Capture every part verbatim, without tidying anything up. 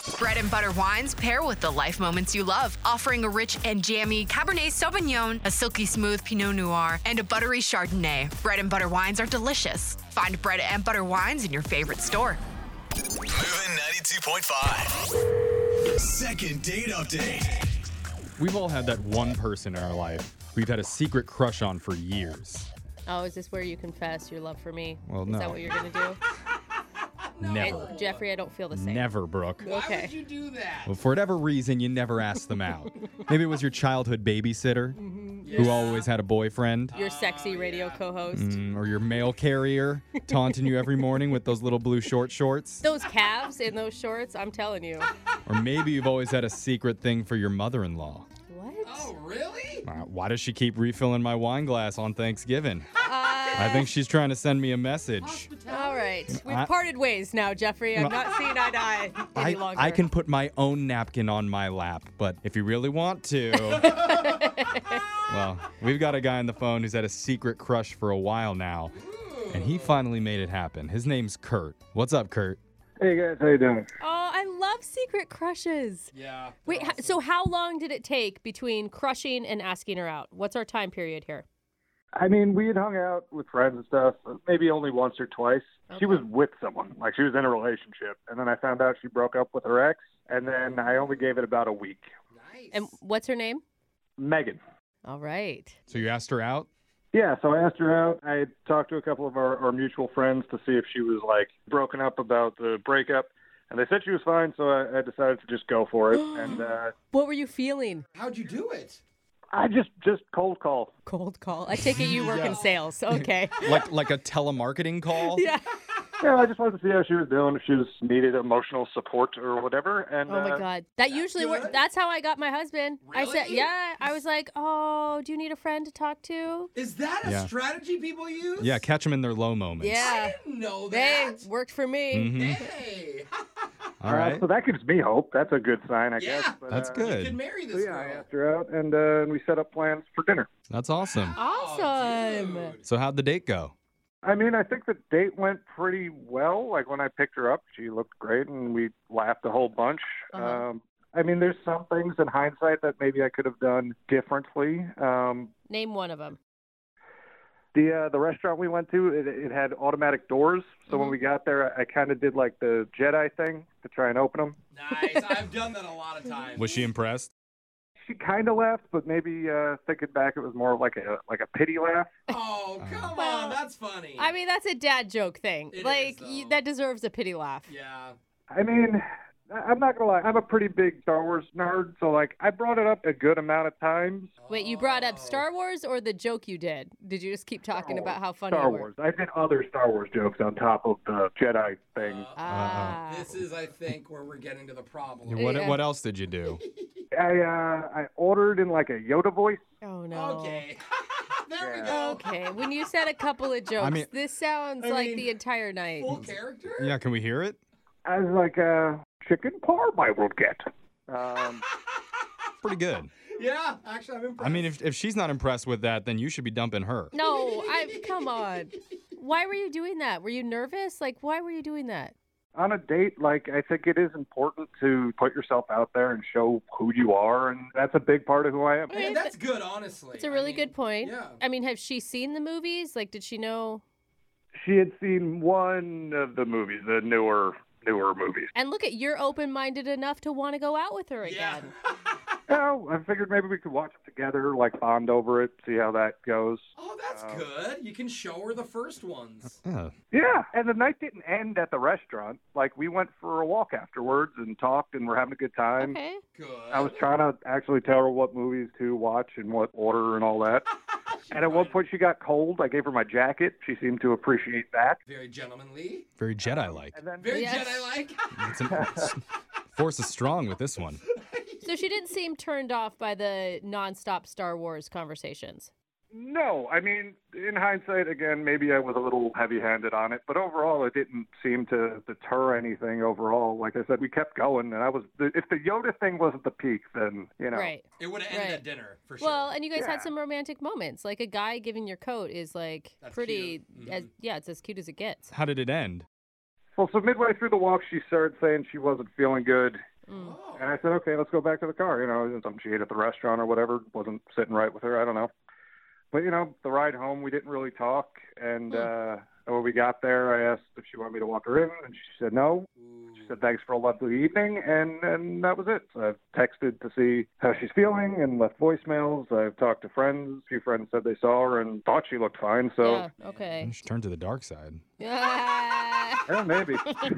Bread and Butter wines pair with the life moments you love, offering a rich and jammy Cabernet Sauvignon, a silky smooth Pinot Noir, and a buttery Chardonnay. Bread and Butter wines are delicious. Find Bread and Butter wines in your favorite store. Moving ninety-two point five. Second date update. We've all had that one person in our life we've had a secret crush on for years. Oh, is this where you confess your love for me? Well, is no. that what you're going to do? Never. And Jeffrey, I don't feel the same. Never, Brooke. Okay. Why would you do that? Well, for whatever reason, you never asked them out. Maybe it was your childhood babysitter Mm-hmm. who always had a boyfriend. Your sexy radio co-host. Mm, or your mail carrier taunting you every morning with those little blue short shorts. Those calves in those shorts, I'm telling you. Or maybe you've always had a secret thing for your mother-in-law. What? Oh, really? Uh, why does she keep refilling my wine glass on Thanksgiving? Uh, I think she's trying to send me a message. All right. We've I- parted ways now, Jeffrey. I'm not seeing eye to eye any I, longer. I can put my own napkin on my lap, but if you really want to... Well, we've got a guy on the phone who's had a secret crush for a while now, and he finally made it happen. His name's Kurt. What's up, Kurt? Hey guys, how you doing? Oh, I love secret crushes. Yeah. Wait, they're h- so how long did it take between crushing and asking her out? What's our time period here? I mean, we had hung out with friends and stuff, maybe only once or twice. She was with someone, like she was in a relationship, and then I found out she broke up with her ex, and then I only gave it about a week. Nice. And what's her name? Megan. All right. So you asked her out? Yeah, so I asked her out. I had talked to a couple of our, our mutual friends to see if she was like broken up about the breakup, and they said she was fine, so I, I decided to just go for it. And uh, What were you feeling? How'd you do it? I just just cold call. Cold call. I take it you work in sales. Okay. Like like a telemarketing call? Yeah. Yeah, I just wanted to see how she was doing, if she was needed emotional support or whatever. And Oh my uh, God. That usually works. good? That's how I got my husband. I said, Really? yeah. I was like, oh, do you need a friend to talk to? Is that a Yeah. strategy people use? Yeah, catch them in their low moments. Yeah. I didn't know Hey, that. worked for me. Mhm. Hey. All uh, right. so that gives me hope. That's a good sign, I Yeah. guess. But, That's uh, You good. could marry So this yeah, I girl. asked her out, and, uh, and we set up plans for dinner. That's awesome. Awesome. Oh, dude. So how'd the date go? I mean, I think the date went pretty well. Like when I picked her up, she looked great, and we laughed a whole bunch. Uh-huh. Um, I mean, there's some things in hindsight that maybe I could have done differently. Um, Name one of them. the uh, the restaurant we went to, it, it had automatic doors. So when we got there, I, I kind of did like the Jedi thing to try and open them. Nice. I've done that a lot of times. Was she impressed? She kind of laughed, but maybe uh, thinking back, it was more like a like a pity laugh. Oh, come Well, on. That's funny. I mean, that's a dad joke thing. It like, is, you, though. that deserves a pity laugh. Yeah. I mean, I- I'm not gonna lie, I'm a pretty big Star Wars nerd, so like I brought it up a good amount of times. Wait, you brought up Oh. Star Wars or the joke you did? Did you just keep talking about how funny Star you were? Wars. I did other Star Wars jokes on top of the Jedi thing. Ah. This is, I think, where we're getting to the problem. What Yeah. what else did you do? I uh, I ordered in like a Yoda voice. Oh, no. Okay. there Yeah. we go. Okay, when you said a couple of jokes, mean- this sounds I like mean, the entire night. Full character? Yeah, can we hear it? I was like, uh, chicken parm I will get. Um, Pretty good. Yeah, actually, I'm impressed. I mean, if if she's not impressed with that, then you should be dumping her. No, I come on. Why were you doing that? Were you nervous? Like, why were you doing that? on a date, like, I think it is important to put yourself out there and show who you are, and that's a big part of who I am. Hey, that's good, honestly. It's a I really mean, good point. Yeah. I mean, has she seen the movies? Like, did she know? She had seen one of the movies, the newer newer movies. And look at, you're open-minded enough to want to go out with her Yeah. again. Oh, I figured maybe we could watch it together, like bond over it, see how that goes. Oh, that's Uh, good. You can show her the first ones. Yeah. Yeah, and the night didn't end at the restaurant. Like, we went for a walk afterwards and talked, and we're having a good time. Okay. Good. I was trying to actually tell her what movies to watch and what order and all that. And at one point, she got cold. I gave her my jacket. She seemed to appreciate that. Very gentlemanly. Very Jedi-like. And then Very Yes. Jedi-like. It's an, it's- Force is strong with this one. So she didn't seem turned off by the nonstop Star Wars conversations. No, I mean, in hindsight, again, maybe I was a little heavy-handed on it, but overall, it didn't seem to deter anything overall. Like I said, we kept going, and I was, if the Yoda thing wasn't the peak, then, you know. Right. It would have ended Right. at dinner, for sure. Well, and you guys Yeah. had some romantic moments. Like a guy giving your coat is like That's pretty, cute. as, Mhm. yeah, it's as cute as it gets. How did it end? Well, so midway through the walk, she started saying she wasn't feeling good, And I said, okay, let's go back to the car. You know, something she ate at the restaurant or whatever wasn't sitting right with her. I don't know. But, you know, the ride home, we didn't really talk. And uh, when we got there, I asked if she wanted me to walk her in, and she said no. She said, thanks for a lovely evening, and, and that was it. So I've texted to see how she's feeling and left voicemails. I've talked to friends. A few friends said they saw her and thought she looked fine. So, Yeah, okay. She turned to the dark side. Yeah. yeah, maybe.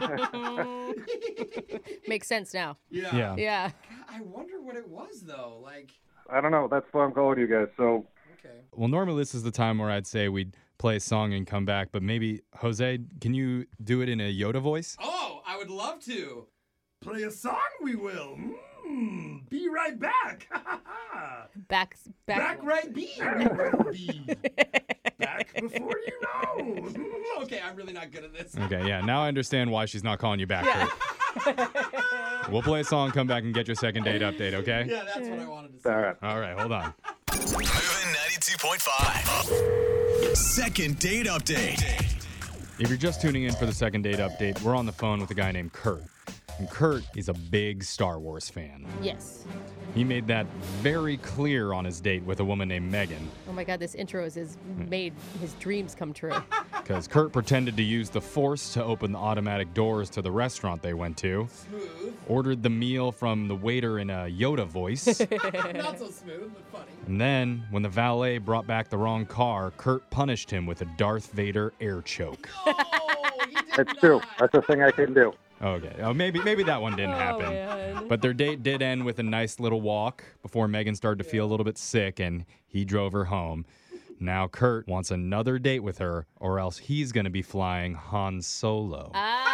Makes sense now. Yeah. Yeah. Yeah. I wonder what it was, though. Like, I don't know. That's why I'm calling you guys. So, okay. Well, normally this is the time where I'd say we'd play a song and come back, but maybe, Jose, can you do it in a Yoda voice? Oh, I would love to. Play a song, we will. Mm, be right back. Back, back. Back right be. be. Back before you know. Okay, I'm really not good at this. Okay, yeah. Now I understand why she's not calling you back. Kurt. We'll play a song, come back, and get your second date update, okay? Yeah, that's what I wanted to say. all right. All right, hold on. Moving ninety-two point five. Second date update. If you're just tuning in for the second date update, we're on the phone with a guy named Kurt. And Kurt is a big Star Wars fan. Yes. He made that very clear on his date with a woman named Megan, Oh my God, this intro has has made his dreams come true. because Kurt pretended to use the Force to open the automatic doors to the restaurant they went to, Smooth. ordered the meal from the waiter in a Yoda voice, Not so smooth, but funny. and then, when the valet brought back the wrong car, Kurt punished him with a Darth Vader air choke. Oh, he did It's not. true. That's a thing I can do. Okay, oh, maybe maybe that one didn't Oh, happen. man. But their date did end with a nice little walk before Megan started to feel a little bit sick, and he drove her home. Now Kurt wants another date with her, or else he's going to be flying Han Solo.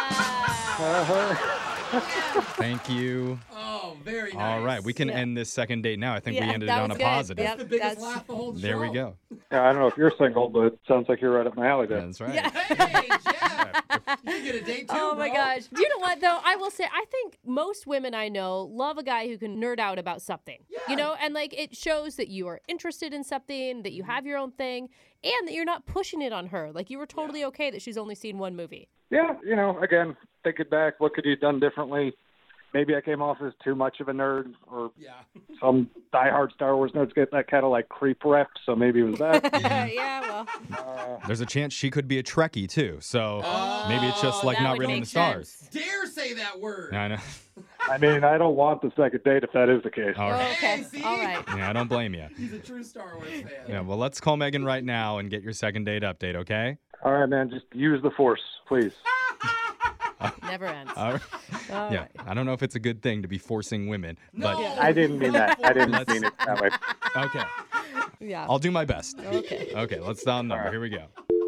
Ah. Thank you. Oh, very nice. All right, we can Yeah. end this second date now. I think Yeah, we ended it that on a was good. positive. Yep. The biggest That's- laugh the whole show. There we go. Yeah, I don't know if you're single, but it sounds like you're right up my alley there. That's right. Yeah. Hey, Jeff. You get a date too, Oh my bro. gosh. You know what though? I will say I think most women I know love a guy who can nerd out about something. You know, and like it shows that you are interested in something, that you have your own thing, and that you're not pushing it on her. Like you were totally okay that she's only seen one movie. Yeah, you know, again, thinking back, what could you have done differently? Maybe I came off as too much of a nerd, or Yeah. some diehard Star Wars nerds get that kind of like creep rep, so maybe it was that. yeah, well. There's a chance she could be a Trekkie too. So Oh, maybe it's just like that not would really in make the stars. sense. Dare say that word. I know. I mean, I don't want the second date if that is the case. All right. Okay. Hey, see? All right. Yeah, I don't blame you. He's a true Star Wars fan. Yeah, well, let's call Megan right now and get your second date update, okay? All right, man, just use the Force, please. Never ends. All right. All Yeah, right. I don't know if it's a good thing to be forcing women, No. but I didn't mean that. I didn't Let's- mean it that way. okay, Yeah. I'll do my best. Okay. Okay, let's dial a number. Here we go.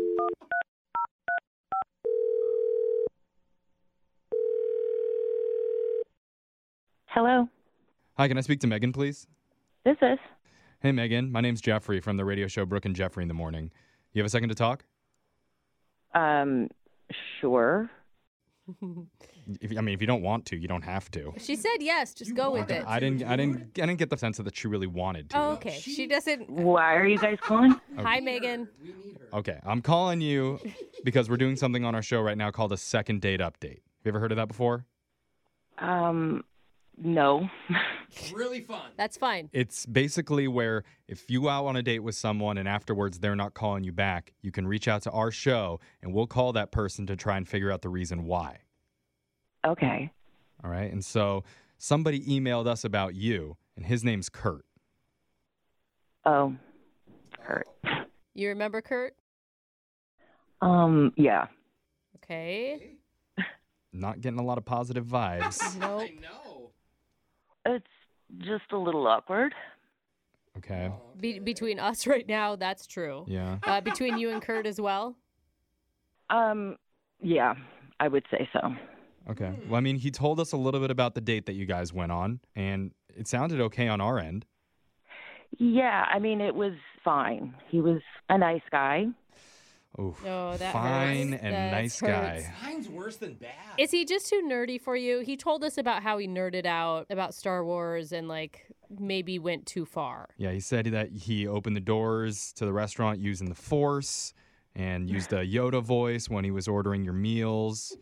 Hello, Hi, can I speak to Megan, please? this is. Hey, Megan. My name's Jeffrey from the radio show Brooke and Jeffrey in the Morning. You have a second to talk? Um, sure. If, I mean, if you don't want to, you don't have to. She said yes. Just go with it. I didn't. I didn't. I didn't get the sense that she really wanted to. Oh, okay. She doesn't. Why are you guys calling? Hi, Megan. We need her. Okay, I'm calling you because we're doing something on our show right now called a second date update. Have you ever heard of that before? Um, no. Really fun. That's fine. It's basically where if you go out on a date with someone and afterwards they're not calling you back, you can reach out to our show and we'll call that person to try and figure out the reason why. Okay. All right. And so somebody emailed us about you, and his name's Kurt. Oh, hurt. You remember Kurt? Um, yeah. Okay. Not getting a lot of positive vibes. Nope. I know. It's just a little awkward. Okay. Oh, Be- between us right now, that's true. Yeah. Uh, between you and Kurt as well? Um, yeah, I would say so. Okay. Well, I mean, he told us a little bit about the date that you guys went on, and it sounded okay on our end. Yeah, I mean, it was fine. He was a nice guy. Oof. No, that Fine hurts. and That nice hurts. guy. Mine's worse than bad. Is he just too nerdy for you? He told us about how he nerded out about Star Wars and, like, maybe went too far. Yeah, he said that he opened the doors to the restaurant using the Force and used a Yoda voice when he was ordering your meals.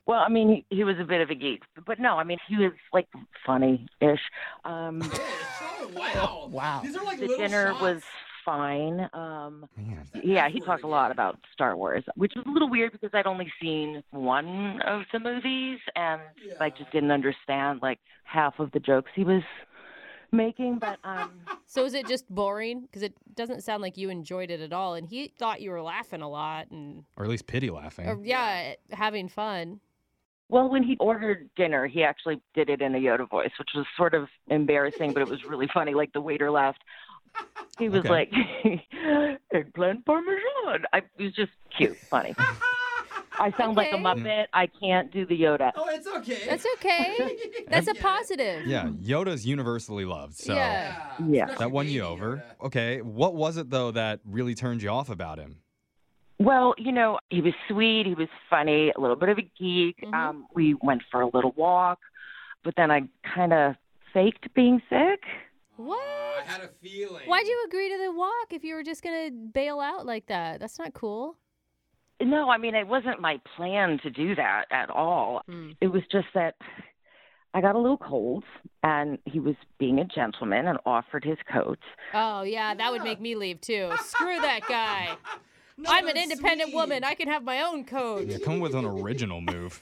Well, I mean, he, he was a bit of a geek, but no, I mean, he was like funny-ish. Um, Oh, wow. Wow. These are like the little dinner shots. was fine. Um, Man. yeah, he F word talked a lot again. about Star Wars, which was a little weird because I'd only seen one of the movies, and I just didn't understand like half of the jokes he was making. But um, So is it just boring? Because it doesn't sound like you enjoyed it at all, and he thought you were laughing a lot and, Or at least pity laughing. or, yeah, having fun. well, when he ordered dinner, he actually did it in a Yoda voice, which was sort of embarrassing, but it was really funny. Like the waiter laughed. He was Okay. like, eggplant parmesan. I, it was just cute, funny. I sound like a Okay. Muppet. I can't do the Yoda. Oh, it's okay. That's okay. That's a Yeah. positive. Yeah, Yoda's universally loved. So Yeah. Yeah. that especially won you baby over. Yoda. Okay, what was it though that really turned you off about him? Well, you know, he was sweet. He was funny, a little bit of a geek. Mhm. Um, we went for a little walk, but then I kind of faked being sick. What? I had a feeling. Why'd you agree to the walk if you were just going to bail out like that? That's not cool. No, I mean, it wasn't my plan to do that at all. Hmm. It was just that I got a little cold, and he was being a gentleman and offered his coat. Oh, yeah, that would Yeah. make me leave too. Screw that guy. No, I'm an that's independent sweet. woman. I can have my own coat. Yeah, come with an original move.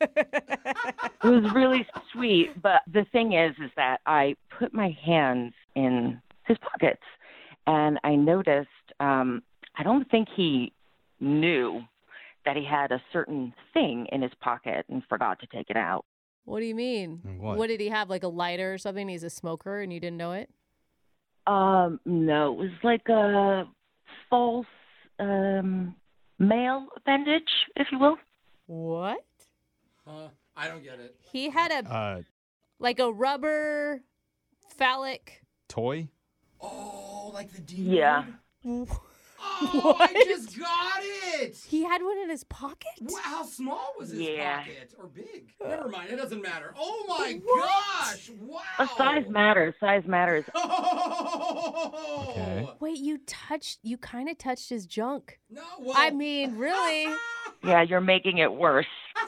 It was really sweet, but the thing is, is that I put my hands in his pockets, and I noticed. Um, I don't think he knew that he had a certain thing in his pocket and forgot to take it out. What do you mean? What? did he have? Like a lighter or something? He's a smoker and you didn't know it? Um, no, it was like a false um, male appendage, if you will. What? Huh? I don't get it. He had a Uh, like a rubber phallic. toy? Oh, like the dude. Yeah. Oh, I just got it. He had one in his pocket? Wow, how small was his Yeah. pocket or big? Never mind, it doesn't matter. Oh my What? gosh! Wow. Uh, size matters. Size matters. Oh. Okay. Wait, you touched, you kind of touched his junk. No, well, I mean, really? Yeah, you're making it worse.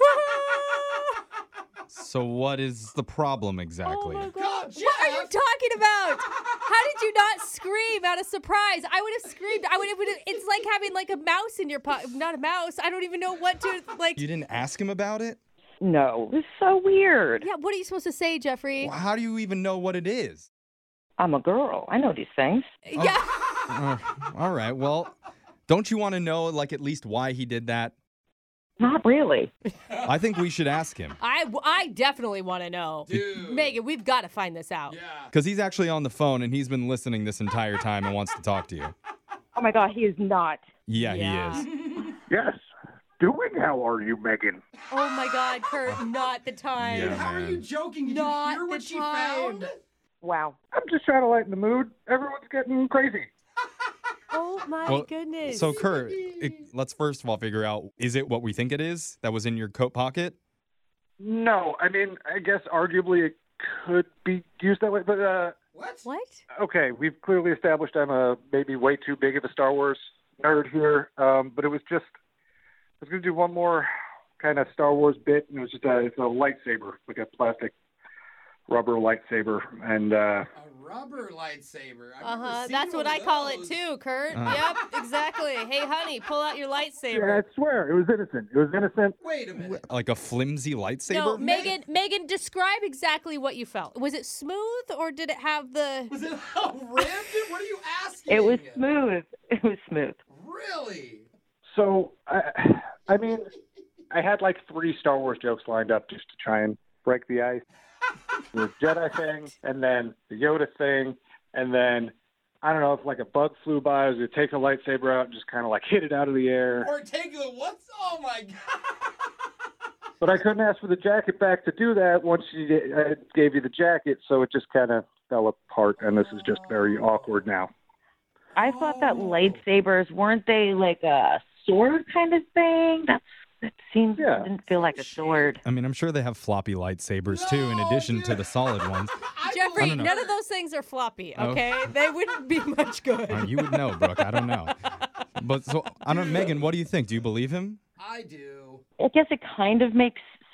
So what is the problem Oh exactly? my God, god. What are you Jeff. talking about? How did you not scream out of surprise? I would have screamed. I would have. It's like having like a mouse in your pocket. Not a mouse. I don't even know what to like. You didn't ask him about it? No, it was so weird. Yeah, what are you supposed to say, Jeffrey? Well, how do you even know what it is? I'm a girl. I know these things. Yeah. Uh, all right. Well, don't you want to know, like, at least why he did that? Not really. I think we should ask him I, I definitely want to know. Dude. Megan, we've got to find this out. Yeah. because he's actually on the phone and he's been listening this entire time and wants to talk to you. Oh my God, he is not. Yeah, Yeah. he is. Yes. Doing how are you, Megan? Oh my God, Kurt, not the time. Yeah. How are you man. joking? Did Not you hear what the she time. found? Wow. I'm just trying to lighten the mood. Everyone's getting crazy. Oh my Well, goodness. So, Kurt, it, let's first of all figure out, is it what we think it is that was in your coat pocket? No, I mean, I guess arguably it could be used that way, but uh, What? What? okay, we've clearly established I'm a maybe way too big of a Star Wars nerd here, um, but it was just I was going to do one more kind of Star Wars bit, and it was just a, it's a lightsaber, like a plastic rubber lightsaber, and uh, A rubber lightsaber. I've Uh never huh. seen That's one what I of call it those. too, Kurt. Uh. Yep, exactly. Hey, honey, pull out your yeah, lightsaber. I swear it was innocent. It was innocent. Wait a minute. Like a flimsy lightsaber? No, Megan. Megan, describe exactly what you felt. Was it smooth, or did it have the? Was it a ribbed? What are you asking? It was smooth. It was smooth. Really? So, I, I mean, I had like three Star Wars jokes lined up just to try and break the ice. The Jedi thing, and then the Yoda thing, and then I don't know if like a bug flew by, I was gonna take the lightsaber out and just kind of like hit it out of the air. Or take the what's? Oh my god! But I couldn't ask for the jacket back to do that once she did, I gave you the jacket, so it just kind of fell apart, and this is just very awkward now. I thought that lightsabers weren't they like a sword kind of thing? That's that seems Yeah. didn't feel like a sword. I mean, I'm sure they have floppy lightsabers too, in No, addition to dude. the solid ones. I Jeffrey, don't know. none of those things are floppy. Oh. Okay, they wouldn't be much good. Uh, you would know, Brooke. I don't know. But so, I don't. Megan, what do you think? Do you believe him? I do. I guess it kind of makes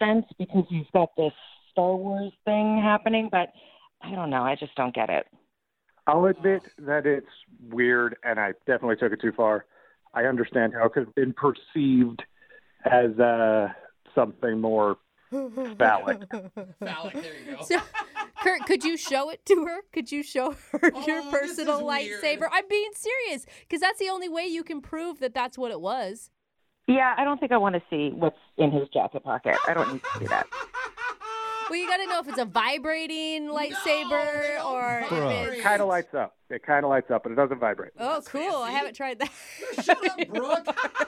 sense because you've got this Star Wars thing happening, but I don't know. I just don't get it. I'll admit that it's weird, and I definitely took it too far. I understand how it could have been perceived as uh, something more phallic. Phallic, there you go. So, Kurt, could you show it to her? Could you show her Oh, your this personal is weird. lightsaber? I'm being serious, because that's the only way you can prove that that's what it was. Yeah, I don't think I want to see what's in his jacket pocket. I don't need to see that. Well, you got to know if it's a vibrating lightsaber don't or if vibrate. it's... It kind of lights up. It kind of lights up, but it doesn't vibrate. Oh, That's cool. I fancy. haven't tried that. Shut up, Brooke.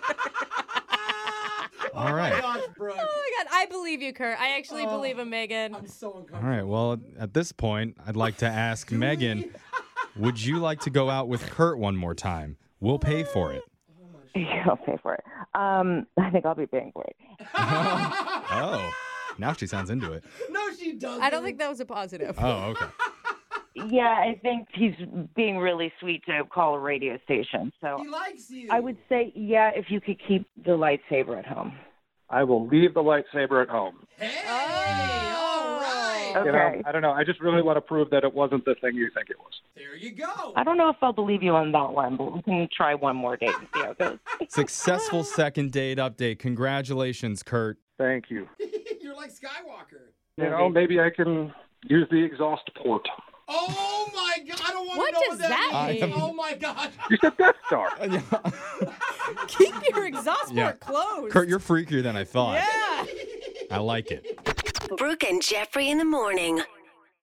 All Oh right. my gosh, Brooke. Oh, my God. I believe you, Kurt. I actually Oh, believe him, Megan. I'm so All uncomfortable. right. Well, at this point, I'd like to ask Megan, would you like to go out with Kurt one more time? We'll pay for it. Yeah, I'll pay for it. Um, I think I'll be paying for it. Oh, now she sounds into it. No, she doesn't. I don't think that was a positive. Oh, okay. Yeah, I think he's being really sweet to call a radio station. So He likes you. I would say, yeah, if you could keep the lightsaber at home. I will leave the lightsaber at home. Hey, all right. Okay. You know, I don't know. I just really want to prove that it wasn't the thing you think it was. There you go. I don't know if I'll believe you on that one, but we can try one more date and see how it goes. Successful second date update. Congratulations, Kurt. Thank you. You're like Skywalker. You know, maybe I can use the exhaust port. Oh my God! I don't want What to know does what that, that means. mean? Oh my God! You said Death Star. Keep your exhaust Yeah. port closed. Kurt, you're freakier than I thought. Yeah. I like it. Brooke and Jeffrey in the morning.